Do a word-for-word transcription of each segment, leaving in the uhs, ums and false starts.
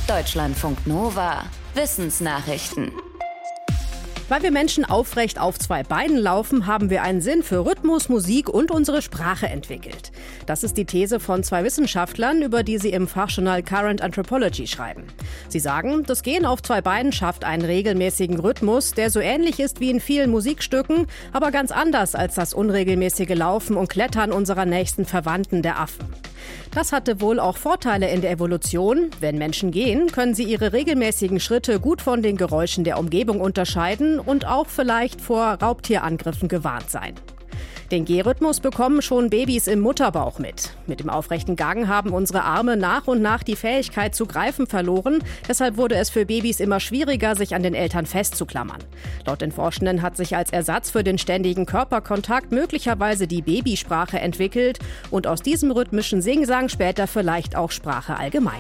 Deutschlandfunk Nova. Wissensnachrichten. Weil wir Menschen aufrecht auf zwei Beinen laufen, haben wir einen Sinn für Rhythmus, Musik und unsere Sprache entwickelt. Das ist die These von zwei Wissenschaftlern, über die sie im Fachjournal Current Anthropology schreiben. Sie sagen, das Gehen auf zwei Beinen schafft einen regelmäßigen Rhythmus, der so ähnlich ist wie in vielen Musikstücken, aber ganz anders als das unregelmäßige Laufen und Klettern unserer nächsten Verwandten, der Affen. Das hatte wohl auch Vorteile in der Evolution. Wenn Menschen gehen, können sie ihre regelmäßigen Schritte gut von den Geräuschen der Umgebung unterscheiden und auch vielleicht vor Raubtierangriffen gewarnt sein. Den Gehrhythmus bekommen schon Babys im Mutterbauch mit. Mit dem aufrechten Gang haben unsere Arme nach und nach die Fähigkeit zu greifen verloren. Deshalb wurde es für Babys immer schwieriger, sich an den Eltern festzuklammern. Laut den Forschenden hat sich als Ersatz für den ständigen Körperkontakt möglicherweise die Babysprache entwickelt und aus diesem rhythmischen Singsang später vielleicht auch Sprache allgemein.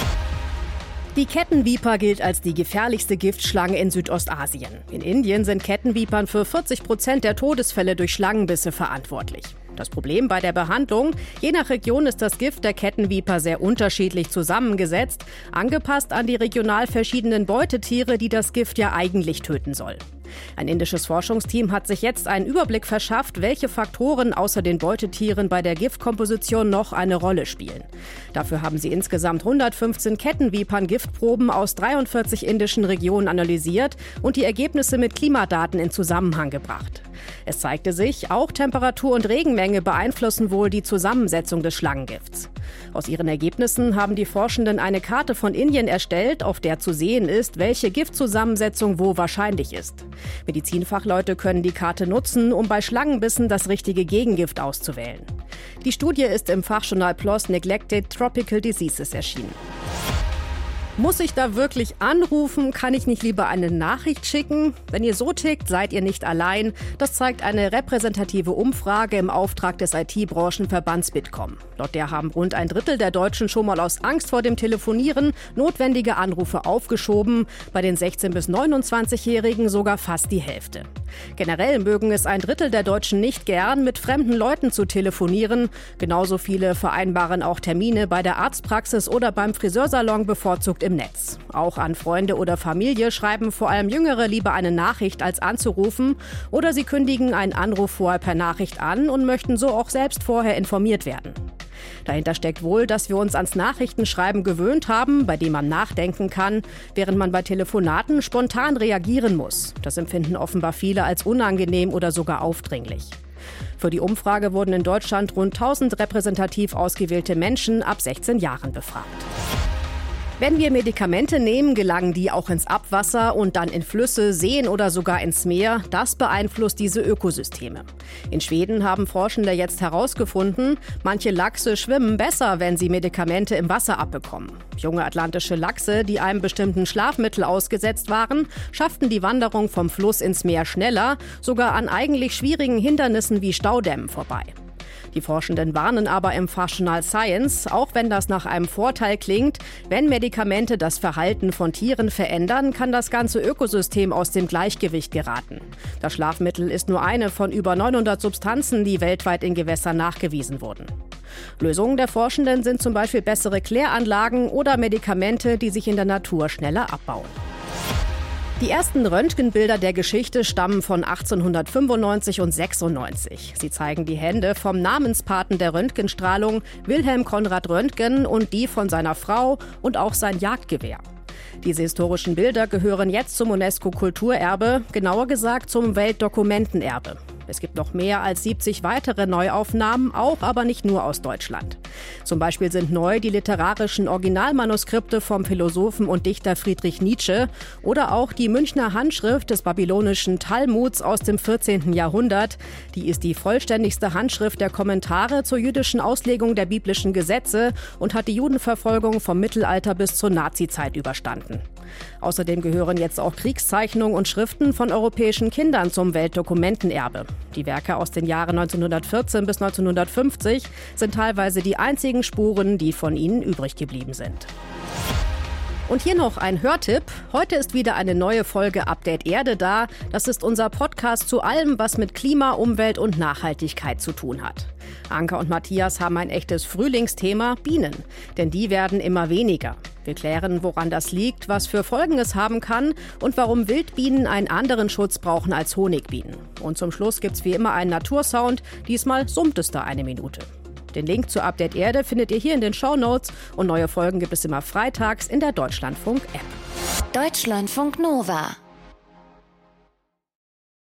Die Kettenviper gilt als die gefährlichste Giftschlange in Südostasien. In Indien sind Kettenvipern für vierzig Prozent der Todesfälle durch Schlangenbisse verantwortlich. Das Problem bei der Behandlung: Je nach Region ist das Gift der Kettenviper sehr unterschiedlich zusammengesetzt, angepasst an die regional verschiedenen Beutetiere, die das Gift ja eigentlich töten soll. Ein indisches Forschungsteam hat sich jetzt einen Überblick verschafft, welche Faktoren außer den Beutetieren bei der Giftkomposition noch eine Rolle spielen. Dafür haben sie insgesamt hundertfünfzehn Kettenvipern-Giftproben aus dreiundvierzig indischen Regionen analysiert und die Ergebnisse mit Klimadaten in Zusammenhang gebracht. Es zeigte sich, auch Temperatur und Regenmenge beeinflussen wohl die Zusammensetzung des Schlangengifts. Aus ihren Ergebnissen haben die Forschenden eine Karte von Indien erstellt, auf der zu sehen ist, welche Giftzusammensetzung wo wahrscheinlich ist. Medizinfachleute können die Karte nutzen, um bei Schlangenbissen das richtige Gegengift auszuwählen. Die Studie ist im Fachjournal P L O S Neglected Tropical Diseases erschienen. Muss ich da wirklich anrufen? Kann ich nicht lieber eine Nachricht schicken? Wenn ihr so tickt, seid ihr nicht allein. Das zeigt eine repräsentative Umfrage im Auftrag des I T-Branchenverbands Bitkom. Laut der haben rund ein Drittel der Deutschen schon mal aus Angst vor dem Telefonieren notwendige Anrufe aufgeschoben. Bei den sechzehn- bis neunundzwanzigjährigen sogar fast die Hälfte. Generell mögen es ein Drittel der Deutschen nicht gern, mit fremden Leuten zu telefonieren. Genauso viele vereinbaren auch Termine bei der Arztpraxis oder beim Friseursalon bevorzugt im Netz. Auch an Freunde oder Familie schreiben vor allem Jüngere lieber eine Nachricht als anzurufen, oder sie kündigen einen Anruf vorher per Nachricht an und möchten so auch selbst vorher informiert werden. Dahinter steckt wohl, dass wir uns ans Nachrichtenschreiben gewöhnt haben, bei dem man nachdenken kann, während man bei Telefonaten spontan reagieren muss. Das empfinden offenbar viele als unangenehm oder sogar aufdringlich. Für die Umfrage wurden in Deutschland rund tausend repräsentativ ausgewählte Menschen ab sechzehn Jahren befragt. Wenn wir Medikamente nehmen, gelangen die auch ins Abwasser und dann in Flüsse, Seen oder sogar ins Meer. Das beeinflusst diese Ökosysteme. In Schweden haben Forschende jetzt herausgefunden, manche Lachse schwimmen besser, wenn sie Medikamente im Wasser abbekommen. Junge atlantische Lachse, die einem bestimmten Schlafmittel ausgesetzt waren, schafften die Wanderung vom Fluss ins Meer schneller, sogar an eigentlich schwierigen Hindernissen wie Staudämmen vorbei. Die Forschenden warnen aber im Fachjournal Science, auch wenn das nach einem Vorteil klingt, wenn Medikamente das Verhalten von Tieren verändern, kann das ganze Ökosystem aus dem Gleichgewicht geraten. Das Schlafmittel ist nur eine von über neunhundert Substanzen, die weltweit in Gewässern nachgewiesen wurden. Lösungen der Forschenden sind zum Beispiel bessere Kläranlagen oder Medikamente, die sich in der Natur schneller abbauen. Die ersten Röntgenbilder der Geschichte stammen von achtzehnhundertfünfundneunzig und sechsundneunzig. Sie zeigen die Hände vom Namenspaten der Röntgenstrahlung, Wilhelm Conrad Röntgen, und die von seiner Frau und auch sein Jagdgewehr. Diese historischen Bilder gehören jetzt zum UNESCO-Kulturerbe, genauer gesagt zum Weltdokumentenerbe. Es gibt noch mehr als siebzig weitere Neuaufnahmen, auch aber nicht nur aus Deutschland. Zum Beispiel sind neu die literarischen Originalmanuskripte vom Philosophen und Dichter Friedrich Nietzsche oder auch die Münchner Handschrift des babylonischen Talmuds aus dem vierzehnten Jahrhundert. Die ist die vollständigste Handschrift der Kommentare zur jüdischen Auslegung der biblischen Gesetze und hat die Judenverfolgung vom Mittelalter bis zur Nazizeit überstanden. Außerdem gehören jetzt auch Kriegszeichnungen und Schriften von europäischen Kindern zum Weltdokumentenerbe. Die Werke aus den Jahren neunzehnhundertvierzehn bis neunzehnhundertfünfzig sind teilweise die einzigen Spuren, die von ihnen übrig geblieben sind. Und hier noch ein Hörtipp. Heute ist wieder eine neue Folge Update Erde da. Das ist unser Podcast zu allem, was mit Klima, Umwelt und Nachhaltigkeit zu tun hat. Anka und Matthias haben ein echtes Frühlingsthema, Bienen. Denn die werden immer weniger. Wir klären, woran das liegt, was für Folgen es haben kann und warum Wildbienen einen anderen Schutz brauchen als Honigbienen. Und zum Schluss gibt's wie immer einen Natursound. Diesmal summt es da eine Minute. Den Link zu Update Erde findet ihr hier in den Shownotes. Und neue Folgen gibt es immer freitags in der Deutschlandfunk-App. Deutschlandfunk Nova.